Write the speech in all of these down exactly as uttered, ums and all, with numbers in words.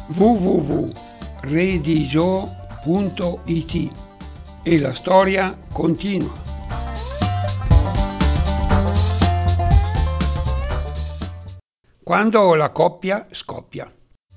w w w punto redigio punto it e la storia continua. Quando la coppia scoppia.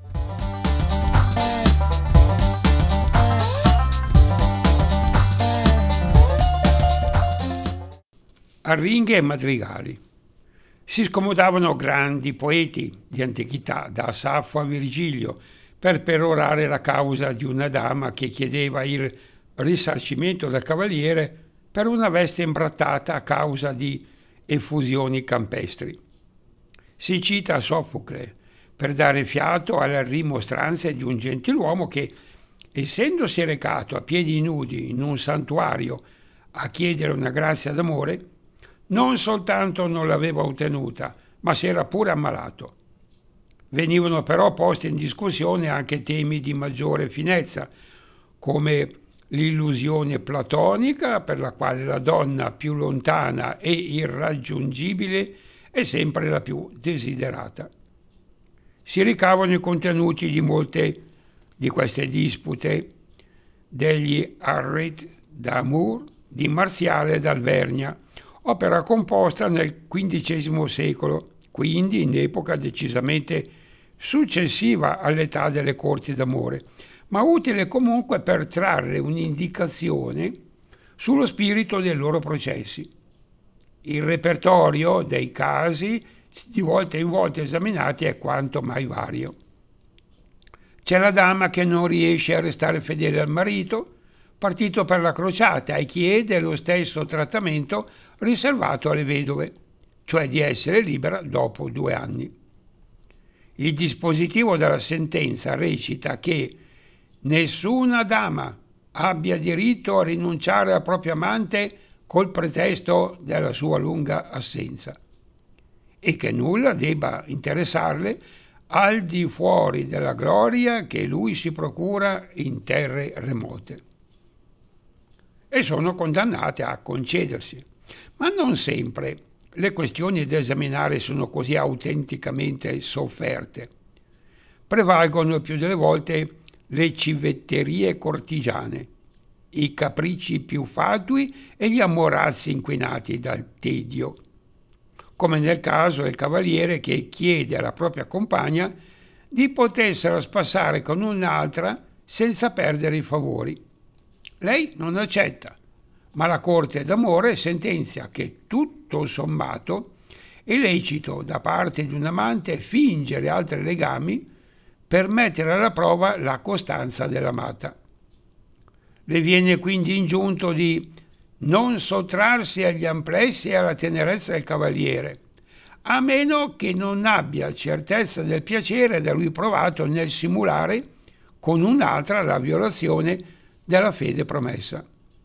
Arringhe e madrigali. Si scomodavano grandi poeti di antichità, da Saffo a Virgilio, per perorare la causa di una dama che chiedeva il risarcimento del cavaliere per una veste imbrattata a causa di effusioni campestri. Si cita Sofocle per dare fiato alle rimostranze di un gentiluomo che, essendosi recato a piedi nudi in un santuario a chiedere una grazia d'amore, non soltanto non l'aveva ottenuta, ma si era pure ammalato. Venivano però posti in discussione anche temi di maggiore finezza, come l'illusione platonica per la quale la donna più lontana e irraggiungibile è sempre la più desiderata. Si ricavano i contenuti di molte di queste dispute degli Arrêts d'amour di Marziale d'Alvernia, opera composta nel quindicesimo secolo, quindi in epoca decisamente successiva all'età delle corti d'amore, ma utile comunque per trarre un'indicazione sullo spirito dei loro processi. Il repertorio dei casi di volta in volta esaminati è quanto mai vario. C'è la dama che non riesce a restare fedele al marito, partito per la crociata, e chiede lo stesso trattamento riservato alle vedove, cioè di essere libera dopo due anni. Il dispositivo della sentenza recita che nessuna dama abbia diritto a rinunciare al proprio amante col pretesto della sua lunga assenza e che nulla debba interessarle al di fuori della gloria che lui si procura in terre remote. E sono condannate a concedersi. Ma non sempre le questioni da esaminare sono così autenticamente sofferte. Prevalgono più delle volte le civetterie cortigiane, i capricci più fatui e gli ammorazzi inquinati dal tedio, come nel caso del cavaliere che chiede alla propria compagna di potersela spassare con un'altra senza perdere i favori. Lei non accetta, ma la corte d'amore sentenzia che tutto sommato è lecito da parte di un amante fingere altri legami per mettere alla prova la costanza dell'amata. Le viene quindi ingiunto di non sottrarsi agli amplessi e alla tenerezza del cavaliere, a meno che non abbia certezza del piacere da lui provato nel simulare con un'altra la violazione della fede promessa.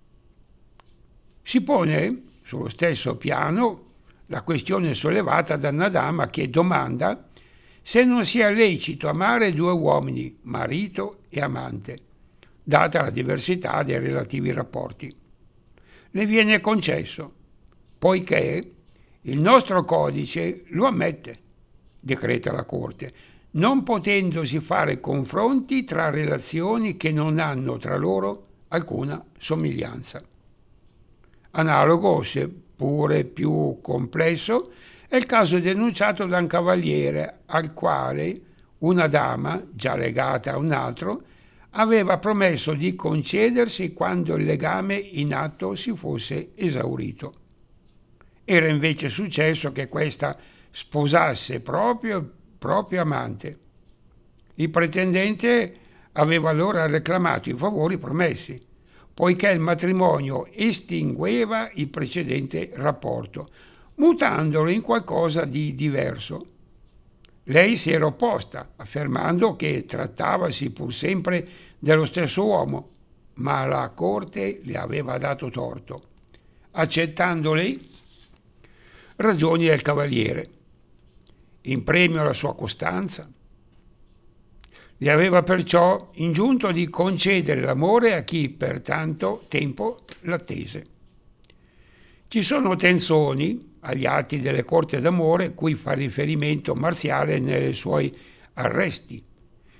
Si pone sullo stesso piano la questione sollevata da una dama che domanda se non sia lecito amare due uomini, marito e amante, data la diversità dei relativi rapporti. Le viene concesso, poiché il nostro codice lo ammette, decreta la Corte, non potendosi fare confronti tra relazioni che non hanno tra loro alcuna somiglianza. Analogo, seppure più complesso, è il caso denunciato da un cavaliere al quale una dama, già legata a un altro, aveva promesso di concedersi quando il legame in atto si fosse esaurito. Era invece successo che questa sposasse proprio il proprio amante. Il pretendente aveva allora reclamato i favori promessi, poiché il matrimonio estingueva il precedente rapporto, mutandolo in qualcosa di diverso. Lei si era opposta, affermando che trattavasi pur sempre dello stesso uomo, ma la Corte le aveva dato torto, accettando lei ragioni del cavaliere. In premio alla sua costanza, gli aveva perciò ingiunto di concedere l'amore a chi per tanto tempo l'attese. Ci sono tenzoni agli atti delle corti d'amore cui fa riferimento Marziale nei suoi arresti,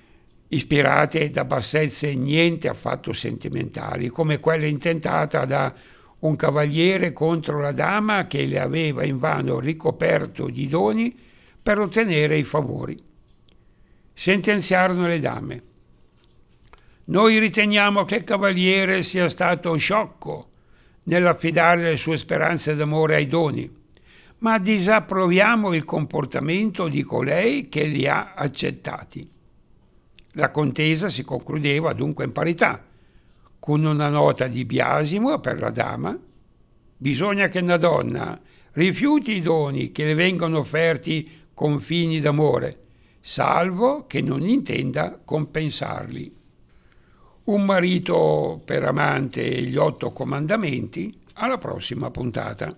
ispirate da bassezze niente affatto sentimentali, come quella intentata da un cavaliere contro la dama che le aveva invano ricoperto di doni per ottenere i favori. Sentenziarono le dame: noi riteniamo che il cavaliere sia stato sciocco nell'affidare le sue speranze d'amore ai doni, ma disapproviamo il comportamento di colei che li ha accettati. La contesa si concludeva dunque in parità, con una nota di biasimo per la dama: bisogna che una donna rifiuti i doni che le vengono offerti con fini d'amore, salvo che non intenda compensarli. Un marito per amante e gli otto comandamenti, alla prossima puntata.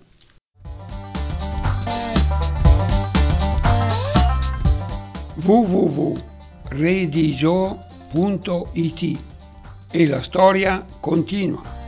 w w w punto redigio punto it e la storia continua.